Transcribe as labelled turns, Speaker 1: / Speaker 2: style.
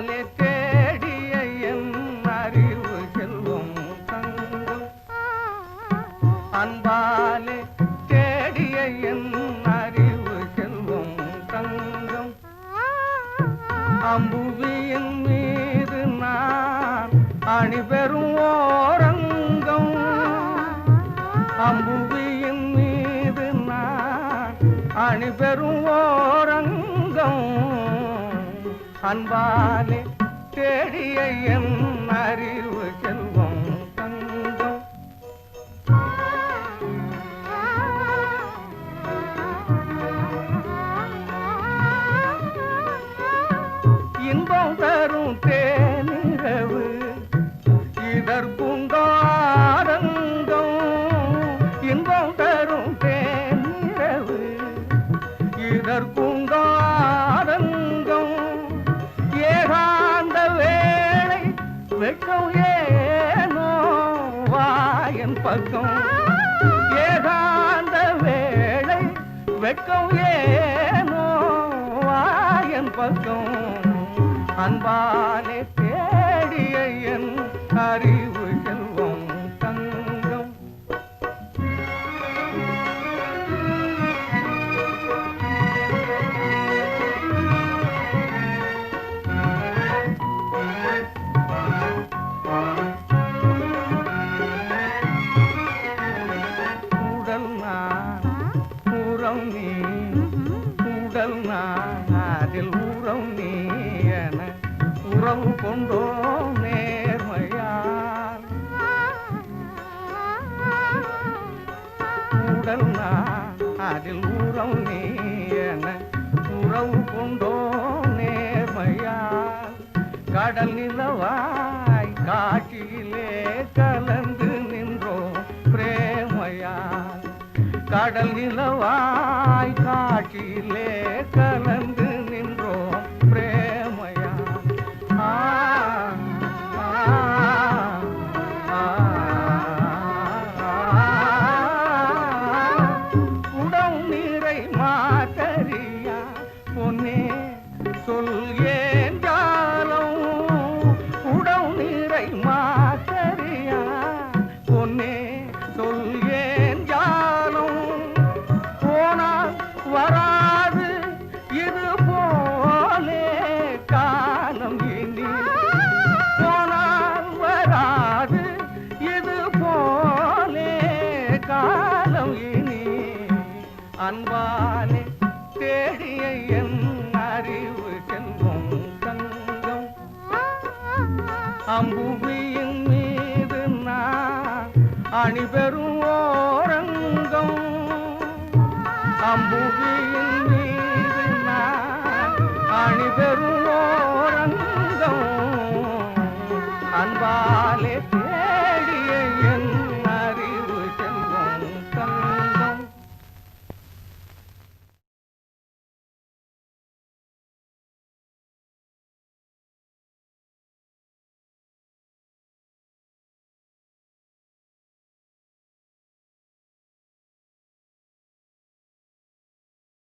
Speaker 1: அன்பாலே தேடிய என் அறிவு செல்வம் தங்கம் அன்பாலே தேடிய என் அறிவு செல்வம் தங்கம் அம்புவியின் மீது நான் அணிபெறும் ஓரங்கம் அம்புவியின் மீது நான் அணிபெறும் ஓரங்கம் அன்பாலே தேடிய என் அறிவு செல்வம் தங்கம் இன்பம் தரும் தேனிரவு இதற்குண்டோ ஆனந்தம் இன்பம் தரும் தேனிரவு இதற்குண்டோ ஆனந்தம் ஏகாந்த வேளை வெட்கம் ஏனோ வாயன் பக்கம் ஏகாந்த வேளை வெட்கம் ஏனோ வாயன் பக்கம் அன்பாலே தேடிய என் அறிவு செல்வம் தங்கம் உடல் நான் உரம் நீ உடல் நான் அதில் உரம் நீ என உறவு கொண்டோ நேர்மையால் உடல் நான் அதில் உறம் நீ என உறவு கொண்டோ நேர்மையால் கடல் நிலவாய் காட்சியிலே கலந்து நின்றோ பிரேமையால் கடல் நிலவாய் காட்சியிலே கலந்து